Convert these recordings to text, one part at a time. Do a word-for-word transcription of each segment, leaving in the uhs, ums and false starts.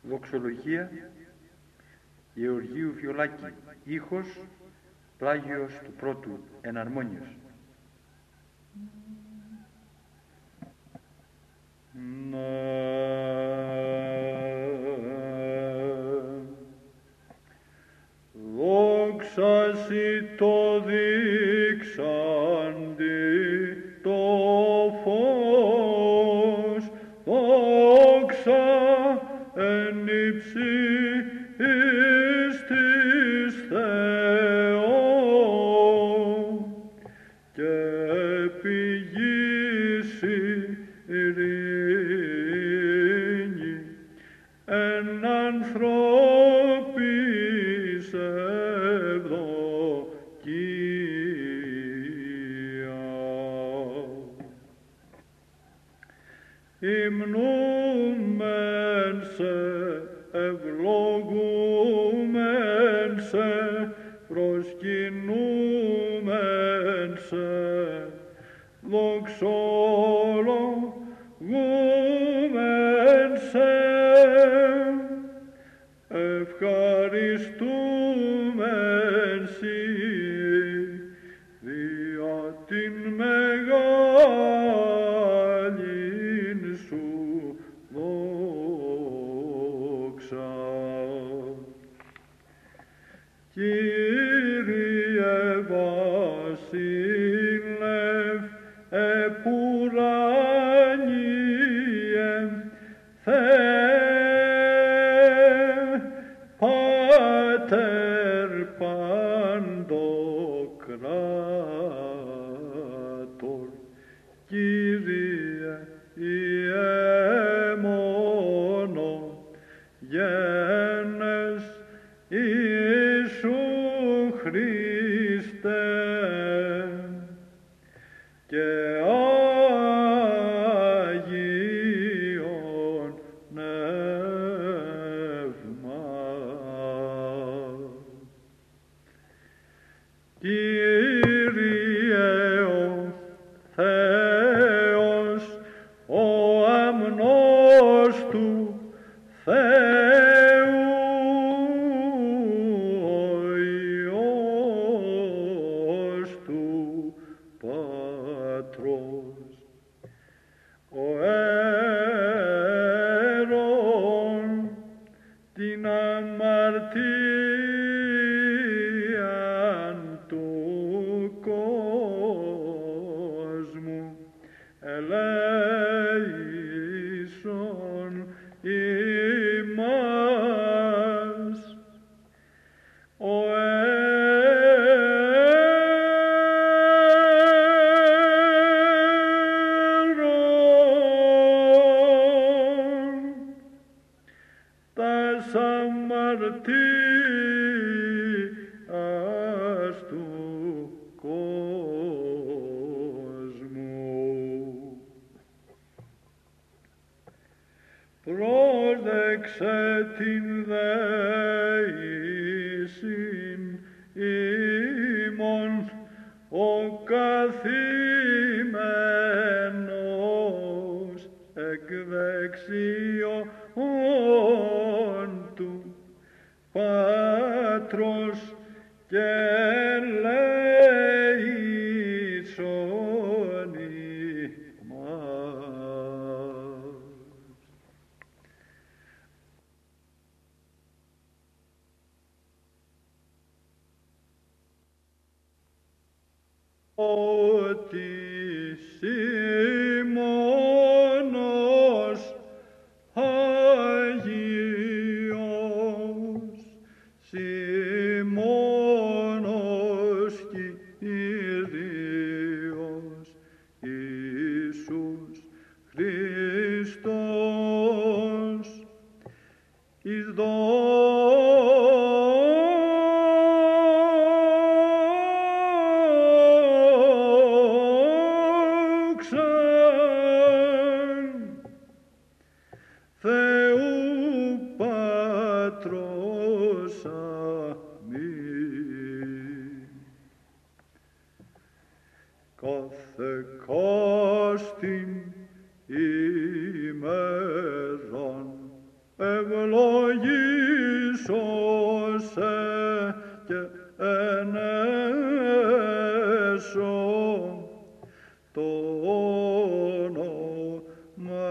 Δοξολογία Γεωργίου Βιολάκη. Ήχος Πλάγιος του πρώτου εναρμόνιος. Δόξα σοι το δείξαντι το φως, δόξα εν ύψη εις της Θεό και πηγής ειρήνη εν ανθρώπης ευδοκία. Υμνούμεν σε, ευλογούμεν σε, προσκυνούμεν σε, δοξολογούμεν σε, ευχαριστούμεν σοι, δια την μεγάλην σου δόξα. Κύριε Βασίλευ επουράνιε, Θεέ Πάτερ παντοκράτορ, Κύριε ιεμόνο γένες Ιησού Χριστέ και Άγιον Πνεύμα. Κύριε ο Θεός, ο αμνός του Θεού, ο Υιός του Πατρός, ο αίρον την αμαρτίαν του κόσμου, ελέησον ημάς. Ο αίρον τας αμαρτίας του κόσμου. Πρόσδεξε την δεήσιν ημών ο καθημένος εκ δεξιών του Πάτρος και ελέησον ημάς. Ότι Σίμωνος Άγιος, Σίμωνος Κύριος Ιησούς Χριστός, εις δόξαν Θεού Πατρός αμήν. Κάθε κάστην ημέραν ευλογήσωσε και ενέσω το όνομα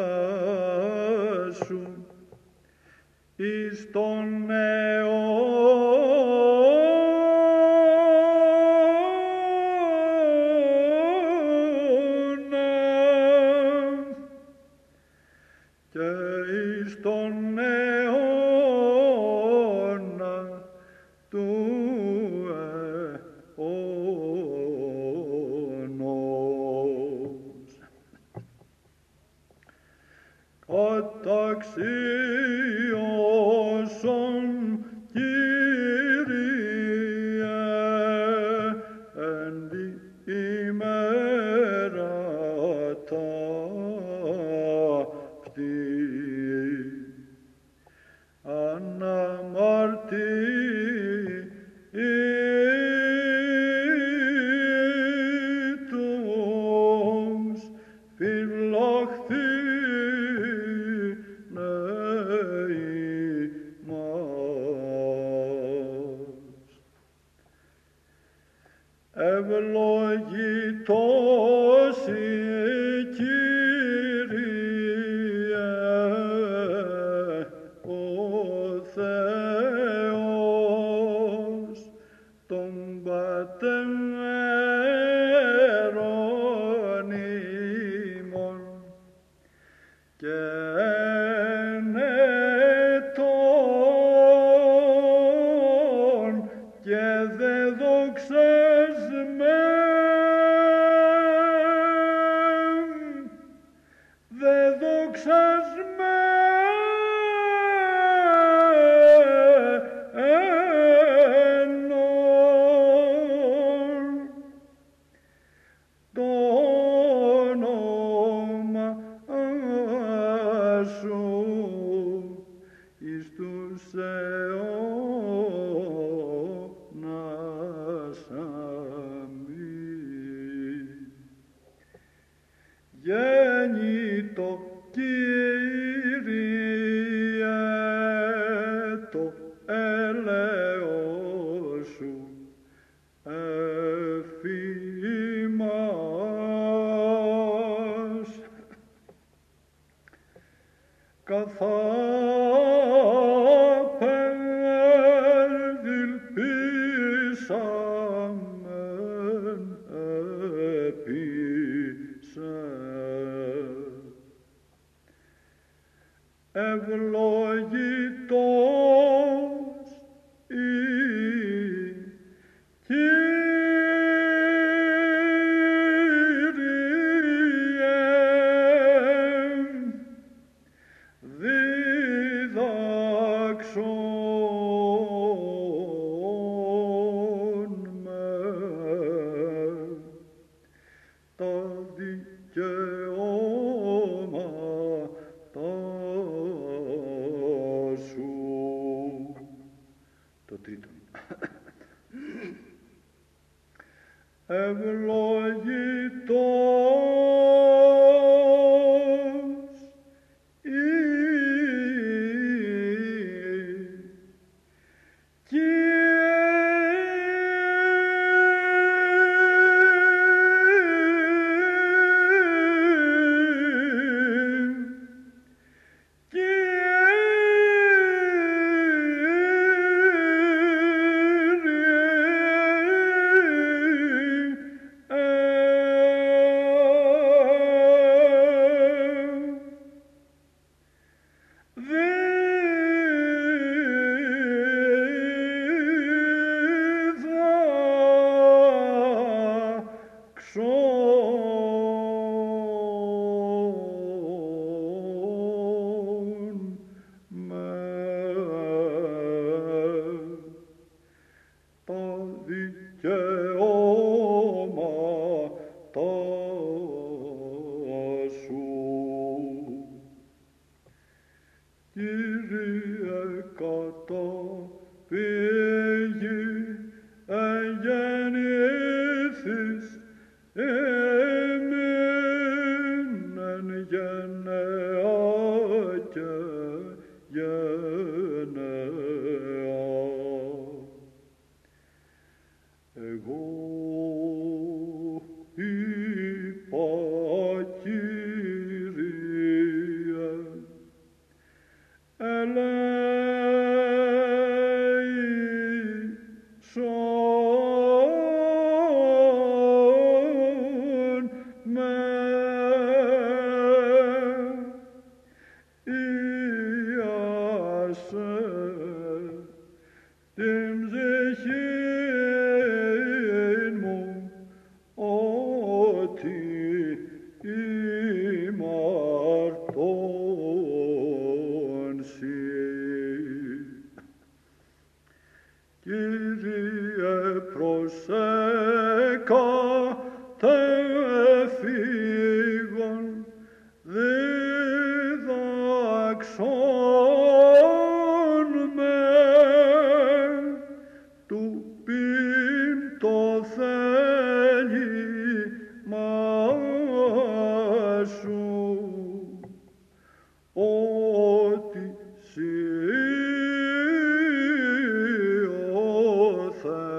σου εις τον αιώνα και εις τον αιώνα του αιώνος. Καταξίωσον Κύριε εν τη ημέρα ταύτη αναμαρτήτους φυλαχθήνε ημάς. Ευλογητός η Κύριε ο Θεός των πατέρων ημών και ενετών και δε δοξασμέν, δε δοξασμένον το όνομα σου εις τους αιώνας. Αμήν. Γέννητο Κύριε το έλεος σου εφ' ημάς. Καθάπερδιλπίσαμεν επί σε. Ευλογητός η Κύριε διδάξον με τα δικαιώματα σου. Το τρίτο. Ευλογητός η διδάξον με τα δικαιώματα σου. Κύριε καταφύγει εγεννήθης εμήν εν γενναία και διδάξον με του πιν το θέλημά σου, ότι σύ ο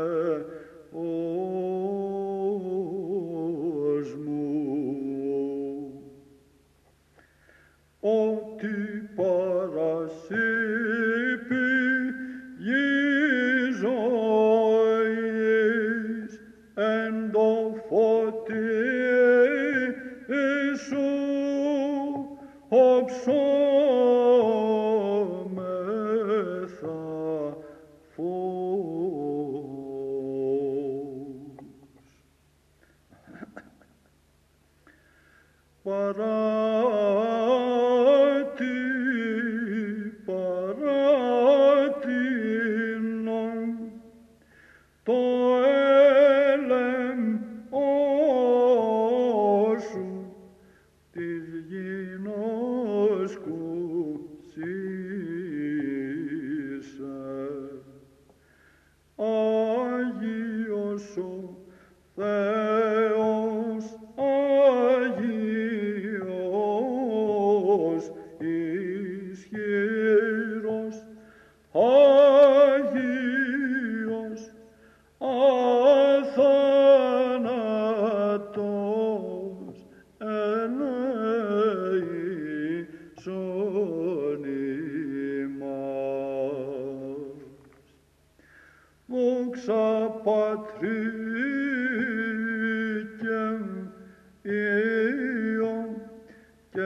Θεός μου, ότι παρασύπη γης ζωής εν το φωτί σου οψόμεθα φως. Παράτι, παράτινον το έλεμό σου της γινός κουσίσε. Άγιος ο Θεός, Άγιος ισχυρός, Άγιος αθάνατος ελέησον ημάς. Δόξα Πατρί και Υιό και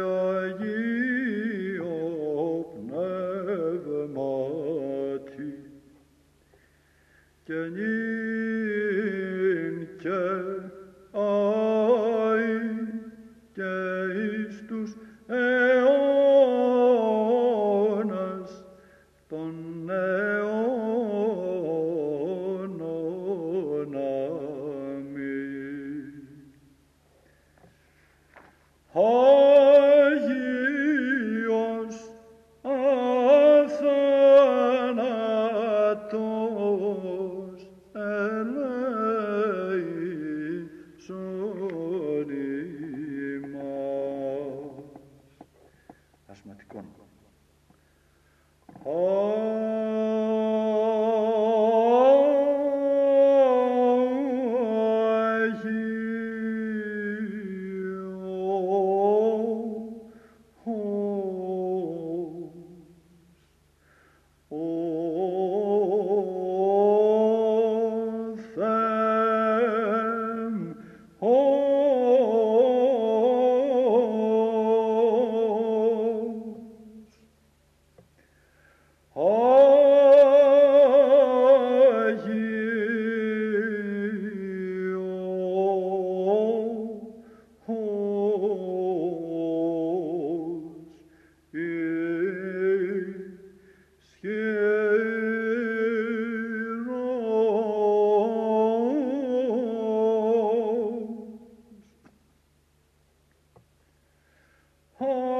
Αγίο Πνεύματι, και νυν και αΐ και εις τους αιώνας των αιώνων. Αμήν. Άγιος αθάνατος ελέησον ημάς. Ασματικών. Oh